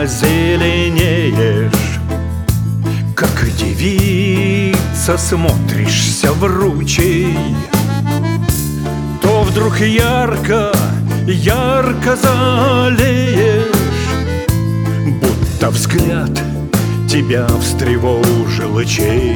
зеленеешь, как девица смотришься в ручей, то вдруг ярко, ярко залеешь, будто взгляд тебя встревожил чей.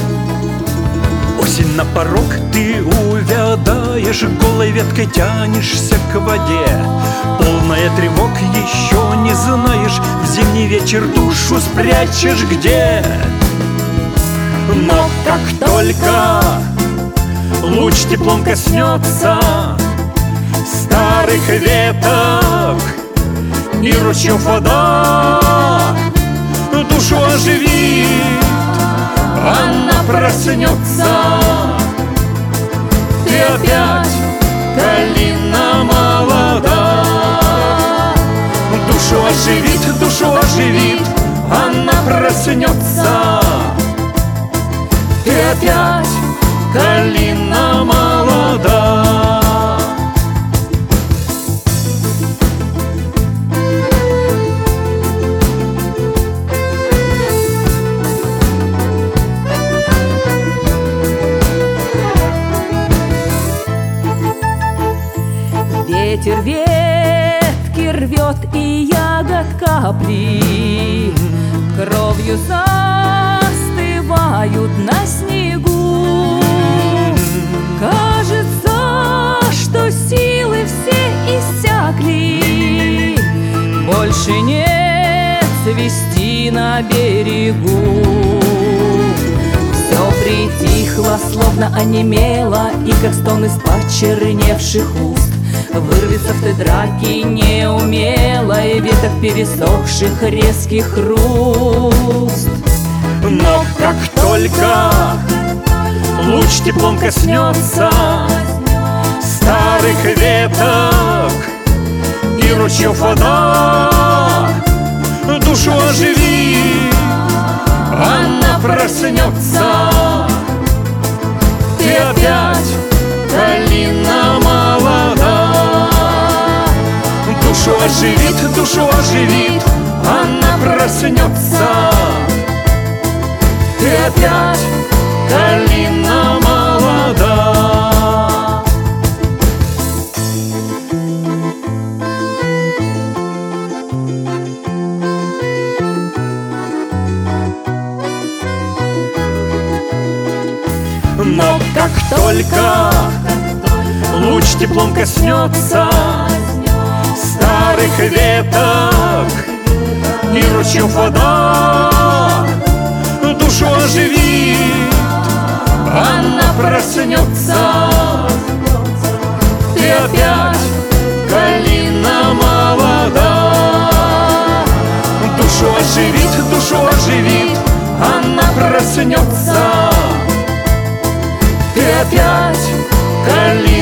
Осень на порог, ты увядаешь, голой веткой тянешься к воде, полная тревог, еще не знаешь, в зимний вечер душу спрячешь где. Но как только луч теплом коснется старых веток и ручьев вода, душу оживит, она проснется. Ты опять калина молода, душу оживит, она проснется. Ты опять калина молода. Ветер ветки рвет, и ягод капли кровью застывают на снегу. Кажется, что силы все иссякли, больше нет свести на берегу. Все притихло, словно онемело, и как стон из почерневших уст вырвется в той драке неумело, и веток пересохших резкий хруст. Но как только луч теплом коснется старых веток и ручьев вода, душу оживит, она проснется. Ты опять калина молода, душу оживит, она проснется. Ты опять калина молода. Но как только луч теплом коснется старых веток и ручьев вода, душу оживит, она проснется. Ты опять калина молода, душу оживит, она проснется. Ты опять калина